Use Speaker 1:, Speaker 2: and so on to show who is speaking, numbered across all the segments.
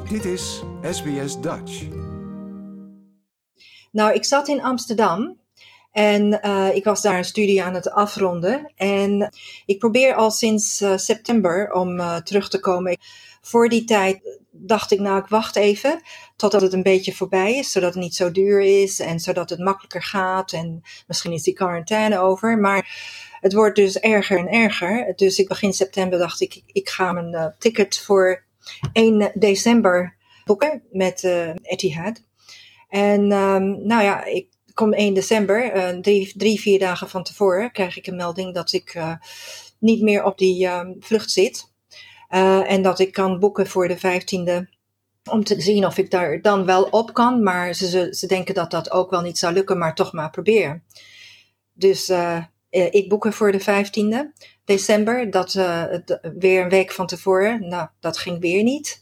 Speaker 1: Dit is SBS Dutch.
Speaker 2: Nou, ik zat in Amsterdam en ik was daar een studie aan het afronden. En ik probeer al sinds september om terug te komen. Voor die tijd dacht ik, nou, ik wacht even totdat het een beetje voorbij is, zodat het niet zo duur is en zodat het makkelijker gaat. En misschien is die quarantaine over, maar het wordt dus erger en erger. Dus begin september dacht ik ga mijn ticket voor 1 december boeken met Etihad. En nou ja, ik kom 1 december, 3-4 dagen van tevoren, krijg ik een melding dat ik niet meer op die vlucht zit. En dat ik kan boeken voor de 15e, om te zien of ik daar dan wel op kan. Maar ze denken dat dat ook wel niet zou lukken, maar toch maar proberen. Dus ik boek er voor de 15e december, dat weer een week van tevoren. Nou, dat ging weer niet.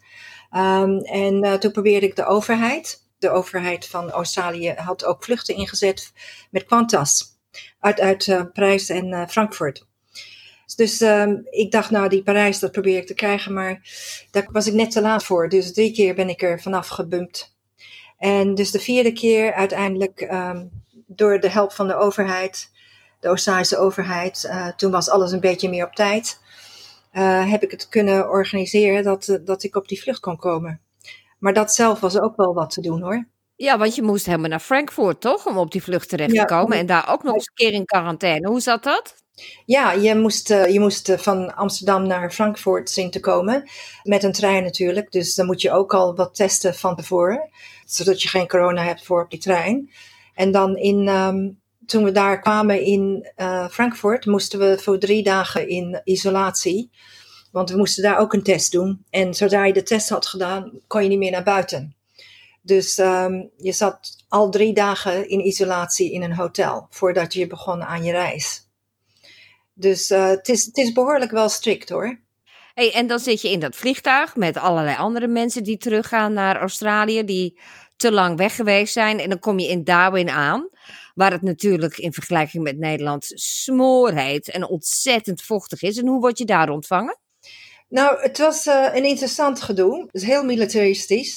Speaker 2: En toen probeerde ik de overheid. De overheid van Australië had ook vluchten ingezet met Qantas uit Parijs en Frankfurt. Dus ik dacht, nou, die Parijs, dat probeer ik te krijgen, maar daar was ik net te laat voor. Dus 3 keer ben ik er vanaf gebumpt. En dus de 4e keer uiteindelijk, door de hulp van de overheid, de Australische overheid, toen was alles een beetje meer op tijd, heb ik het kunnen organiseren dat ik op die vlucht kon komen. Maar dat zelf was ook wel wat te doen, hoor.
Speaker 3: Ja, want je moest helemaal naar Frankfurt, toch? Om op die vlucht terecht te komen. En daar ook nog eens een keer in quarantaine. Hoe zat dat?
Speaker 2: Ja, je moest van Amsterdam naar Frankfurt zien te komen. Met een trein natuurlijk. Dus dan moet je ook al wat testen van tevoren. Zodat je geen corona hebt voor op die trein. En dan toen we daar kwamen in Frankfurt, moesten we voor 3 dagen in isolatie. Want we moesten daar ook een test doen. En zodra je de test had gedaan, kon je niet meer naar buiten. Dus je zat al 3 dagen in isolatie in een hotel, voordat je begon aan je reis. Dus het is behoorlijk wel strikt, hoor.
Speaker 3: Hey, en dan zit je in dat vliegtuig met allerlei andere mensen die teruggaan naar Australië, die te lang weg geweest zijn. En dan kom je in Darwin aan, waar het natuurlijk in vergelijking met Nederland smoorheet en ontzettend vochtig is. En hoe word je daar ontvangen?
Speaker 2: Nou, het was een interessant gedoe. Het is heel militaristisch.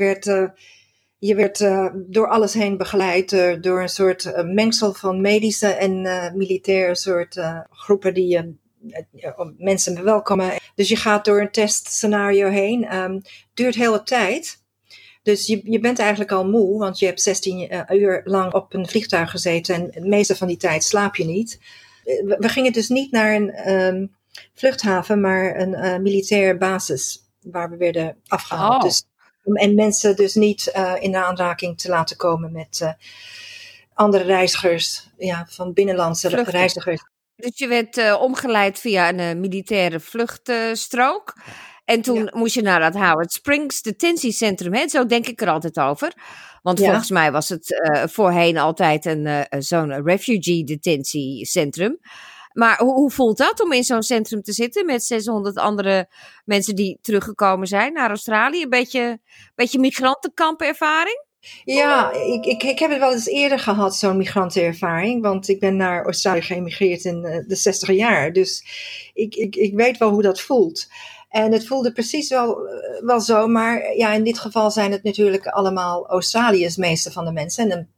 Speaker 2: Je werd door alles heen begeleid door een soort mengsel van medische en militaire soort groepen die mensen verwelkomen. Dus je gaat door een testscenario heen. Duurt heel wat tijd. Dus je bent eigenlijk al moe, want je hebt 16 uur lang op een vliegtuig gezeten en de meeste van die tijd slaap je niet. We gingen dus niet naar een vluchthaven, maar een militaire basis waar we werden afgehaald.
Speaker 3: Oh.
Speaker 2: Dus, en mensen dus niet in aanraking te laten komen met andere reizigers, van binnenlandse reizigers.
Speaker 3: Dus je werd omgeleid via een militaire vluchtstrook. En toen moest je naar dat Howard Springs detentiecentrum. Hè? Zo denk ik er altijd over. Want volgens mij was het voorheen altijd zo'n refugee detentiecentrum. Maar hoe voelt dat om in zo'n centrum te zitten met 600 andere mensen die teruggekomen zijn naar Australië? Een beetje migrantenkampervaring?
Speaker 2: Ja, ik heb het wel eens eerder gehad, zo'n migrantenervaring. Want ik ben naar Australië geëmigreerd in de 60 jaar. Dus ik weet wel hoe dat voelt. En het voelde precies wel zo. Maar ja, in dit geval zijn het natuurlijk allemaal Australiërs, meeste van de mensen. En een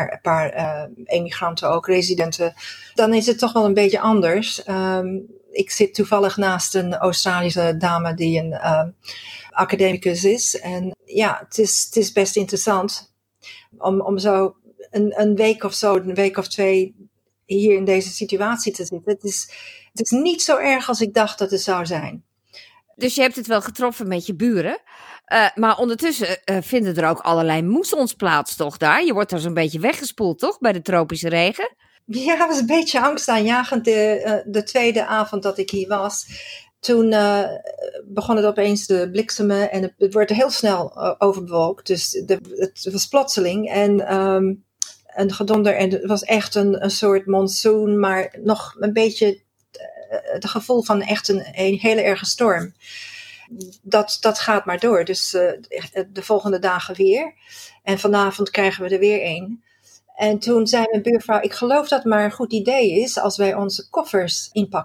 Speaker 2: paar emigranten ook, residenten. Dan is het toch wel een beetje anders. Ik zit toevallig naast een Australische dame die een academicus is. En ja, het is best interessant om zo een week of zo, een week of 2 hier in deze situatie te zitten. Het is niet zo erg als ik dacht dat het zou zijn.
Speaker 3: Dus je hebt het wel getroffen met je buren. Maar ondertussen vinden er ook allerlei moessons plaats, toch daar? Je wordt er zo'n beetje weggespoeld, toch? Bij de tropische regen?
Speaker 2: Ja, het was een beetje angstaanjagend de tweede avond dat ik hier was. Toen begon het opeens te bliksemen en het werd heel snel overbewolkt. Dus het was plotseling en een gedonder. En het was echt een soort monsoon, maar nog een beetje het gevoel van echt een hele erge storm. Dat gaat maar door. Dus de volgende dagen weer. En vanavond krijgen we er weer een. En toen zei mijn buurvrouw, ik geloof dat het maar een goed idee is als wij onze koffers inpakken.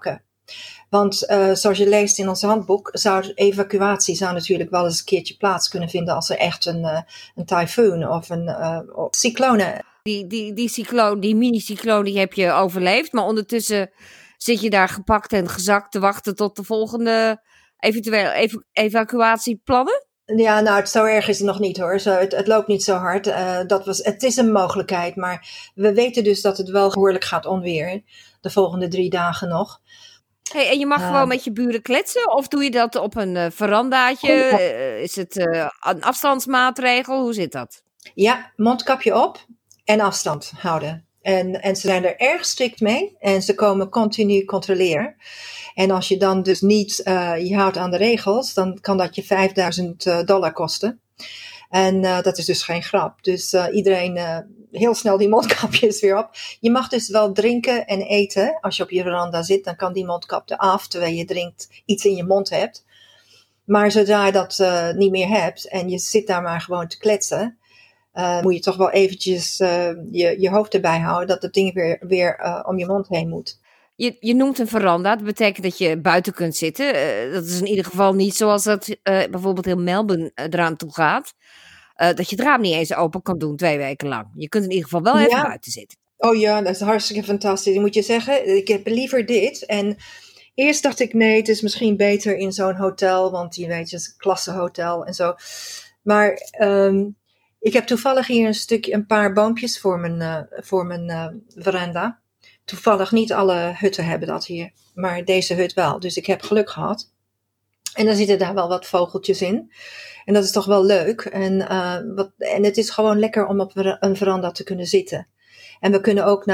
Speaker 2: Want zoals je leest in ons handboek, evacuatie zou natuurlijk wel eens een keertje plaats kunnen vinden als er echt een tyfoon of een cyclone.
Speaker 3: Die cycloon, die mini-cycloon, die heb je overleefd. Maar ondertussen zit je daar gepakt en gezakt te wachten tot de volgende eventueel evacuatieplannen?
Speaker 2: Ja, nou, zo erg is het nog niet hoor. Het loopt niet zo hard. Het is een mogelijkheid, maar we weten dus dat het wel behoorlijk gaat onweren. De volgende 3 dagen nog.
Speaker 3: Hey, en je mag gewoon met je buren kletsen? Of doe je dat op een verandaatje? Is het een afstandsmaatregel? Hoe zit dat?
Speaker 2: Ja, mondkapje op en afstand houden. En ze zijn er erg strikt mee. En ze komen continu controleren. En als je dan dus niet je houdt aan de regels, dan kan dat je $5,000 kosten. En dat is dus geen grap. Dus iedereen heel snel die mondkapjes weer op. Je mag dus wel drinken en eten. Als je op je veranda zit, dan kan die mondkap eraf terwijl je drinkt, iets in je mond hebt. Maar zodra je dat niet meer hebt en je zit daar maar gewoon te kletsen, moet je toch wel eventjes je hoofd erbij houden dat het ding weer om je mond heen moet.
Speaker 3: Je noemt een veranda, dat betekent dat je buiten kunt zitten. Dat is in ieder geval niet zoals dat bijvoorbeeld in Melbourne eraan toe gaat. Dat je het raam niet eens open kan doen 2 weken lang. Je kunt in ieder geval wel even buiten zitten.
Speaker 2: Oh ja, dat is hartstikke fantastisch. Moet je zeggen, ik heb liever dit. En eerst dacht ik, nee, het is misschien beter in zo'n hotel. Want je weet, het is een klassenhotel en zo. Maar ik heb toevallig hier een paar boompjes voor mijn veranda. Toevallig niet alle hutten hebben dat hier. Maar deze hut wel. Dus ik heb geluk gehad. En dan zitten daar wel wat vogeltjes in. En dat is toch wel leuk. En het is gewoon lekker om op een veranda te kunnen zitten. En we kunnen ook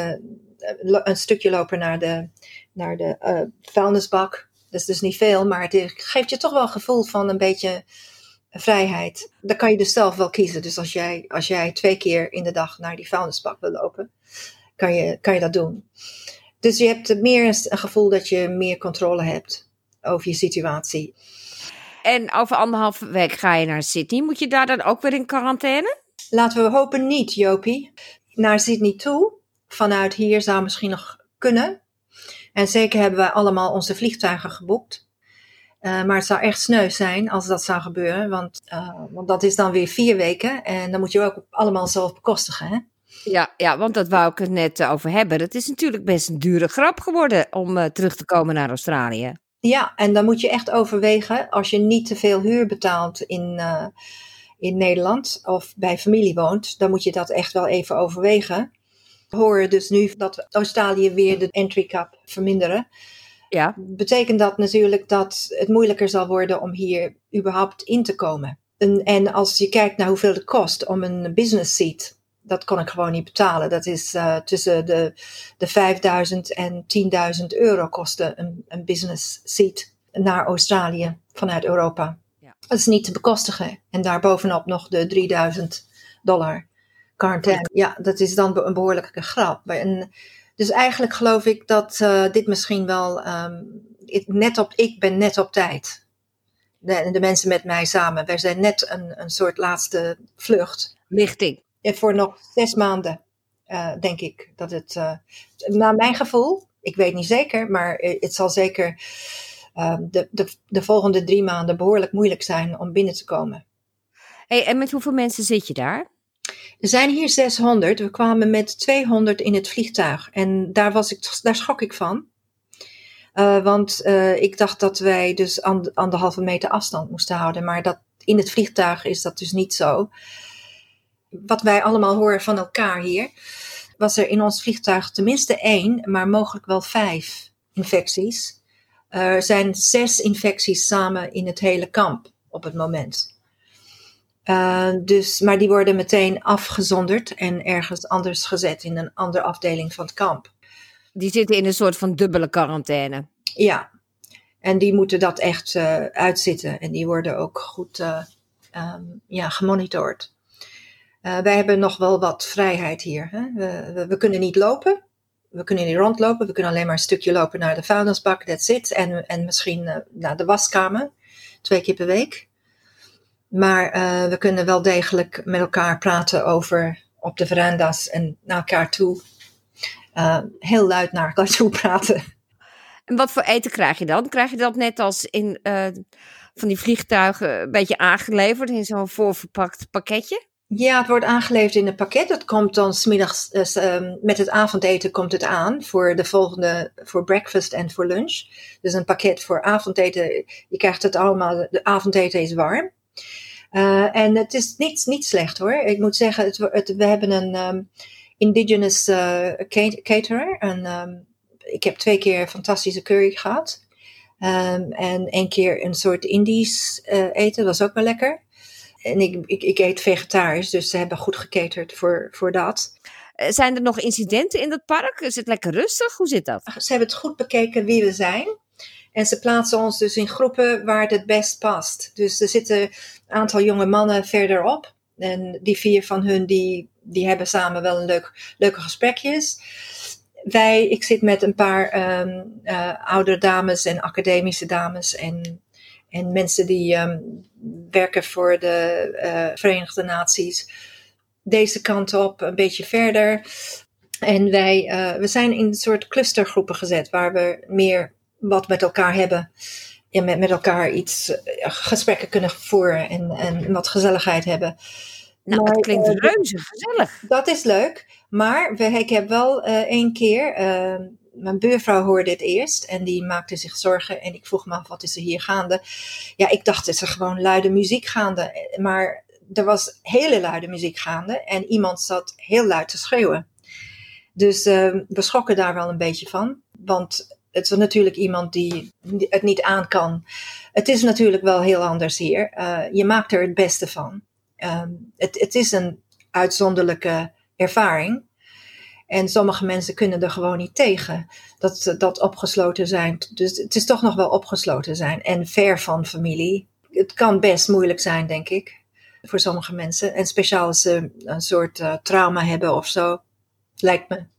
Speaker 2: een stukje lopen naar de vuilnisbak. Dat is dus niet veel, maar het geeft je toch wel een gevoel van een beetje vrijheid. Dan kan je dus zelf wel kiezen. Dus als jij 2 keer in de dag naar die vuilnisbak wil lopen, kan je dat doen. Dus je hebt meer een gevoel dat je meer controle hebt over je situatie.
Speaker 3: En over 1,5 week ga je naar Sydney. Moet je daar dan ook weer in quarantaine?
Speaker 2: Laten we hopen niet, Jopie. Naar Sydney toe. Vanuit hier zou misschien nog kunnen. En zeker hebben wij allemaal onze vliegtuigen geboekt. Maar het zou echt sneu zijn als dat zou gebeuren. Want dat is dan weer 4 weken. En dan moet je ook allemaal zelf bekostigen, hè?
Speaker 3: Ja, want dat wou ik het net over hebben. Het is natuurlijk best een dure grap geworden om terug te komen naar Australië.
Speaker 2: Ja, en dan moet je echt overwegen, als je niet te veel huur betaalt in Nederland of bij familie woont, dan moet je dat echt wel even overwegen. We horen dus nu dat Australië weer de entry cap verminderen.
Speaker 3: Ja.
Speaker 2: Betekent dat natuurlijk dat het moeilijker zal worden om hier überhaupt in te komen. En als je kijkt naar hoeveel het kost om een business seat, dat kon ik gewoon niet betalen. Dat is tussen de $5,000 en €10,000 kostte een business seat naar Australië vanuit Europa. Ja. Dat is niet te bekostigen. En daarbovenop nog de $3,000 quarantaine. Ja, dat is dan een behoorlijke grap. Dus eigenlijk geloof ik dat dit misschien wel ik ben net op tijd. De mensen met mij samen. Wij zijn net een soort laatste vlucht.
Speaker 3: Lichting.
Speaker 2: Voor nog 6 maanden, denk ik. Dat het, naar mijn gevoel, ik weet niet zeker, maar het zal zeker de volgende 3 maanden behoorlijk moeilijk zijn om binnen te komen.
Speaker 3: Hey, en met hoeveel mensen zit je daar?
Speaker 2: Er zijn hier 600. We kwamen met 200 in het vliegtuig. En daar schrok ik van. Want ik dacht dat wij dus 1,5 meter afstand moesten houden. Maar in het vliegtuig is dat dus niet zo. Wat wij allemaal horen van elkaar hier, was er in ons vliegtuig tenminste 1, maar mogelijk wel 5 infecties. Er zijn 6 infecties samen in het hele kamp op het moment. Maar die worden meteen afgezonderd en ergens anders gezet in een andere afdeling van het kamp. Die
Speaker 3: zitten in een soort van dubbele quarantaine.
Speaker 2: Ja, en die moeten dat echt uitzitten en die worden ook goed gemonitord. Wij hebben nog wel wat vrijheid hier. Hè? We kunnen niet lopen. We kunnen niet rondlopen. We kunnen alleen maar een stukje lopen naar de vuilnisbak. That's it. En misschien naar de waskamer. 2 keer per week. Maar we kunnen wel degelijk met elkaar praten op de veranda's en naar elkaar toe. Heel luid naar elkaar toe praten.
Speaker 3: En wat voor eten krijg je dan? Krijg je dat net als in van die vliegtuigen een beetje aangeleverd in zo'n voorverpakt pakketje?
Speaker 2: Ja, het wordt aangeleverd in een pakket. Het komt dan 's middags met het avondeten komt het aan voor breakfast en voor lunch. Dus een pakket voor avondeten. Je krijgt het allemaal, de avondeten is warm. En het is niet slecht hoor. Ik moet zeggen, we hebben een indigenous caterer. Ik heb 2 keer fantastische curry gehad. En 1 keer een soort Indisch eten, dat was ook wel lekker. En ik eet vegetarisch, dus ze hebben goed gecaterd voor dat.
Speaker 3: Zijn er nog incidenten in het park? Is het lekker rustig? Hoe zit dat?
Speaker 2: Ze hebben het goed bekeken wie we zijn. En ze plaatsen ons dus in groepen waar het best past. Dus er zitten een aantal jonge mannen verderop. En die 4 van hun, die hebben samen wel leuke gesprekjes. Ik zit met een paar oudere dames en academische dames en mensen die werken voor de Verenigde Naties. Deze kant op, een beetje verder. En we zijn in een soort clustergroepen gezet waar we meer wat met elkaar hebben. En met elkaar gesprekken kunnen voeren en wat gezelligheid hebben.
Speaker 3: Nou, het klinkt reuze gezellig.
Speaker 2: Dat is leuk. Maar ik heb wel 1 keer, mijn buurvrouw hoorde het eerst en die maakte zich zorgen. En ik vroeg me af, wat is er hier gaande? Ja, ik dacht, is er gewoon luide muziek gaande. Maar er was hele luide muziek gaande en iemand zat heel luid te schreeuwen. Dus we schrokken daar wel een beetje van. Want het is natuurlijk iemand die het niet aan kan. Het is natuurlijk wel heel anders hier. Je maakt er het beste van. Het is een uitzonderlijke ervaring. En sommige mensen kunnen er gewoon niet tegen. Dat opgesloten zijn. Dus het is toch nog wel opgesloten zijn. En ver van familie. Het kan best moeilijk zijn, denk ik. Voor sommige mensen. En speciaal als ze een soort trauma hebben of zo. Lijkt me.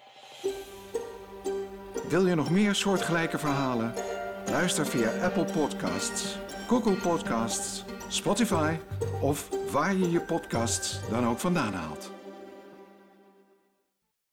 Speaker 1: Wil je nog meer soortgelijke verhalen? Luister via Apple Podcasts, Google Podcasts, Spotify of waar je je podcasts dan ook vandaan haalt.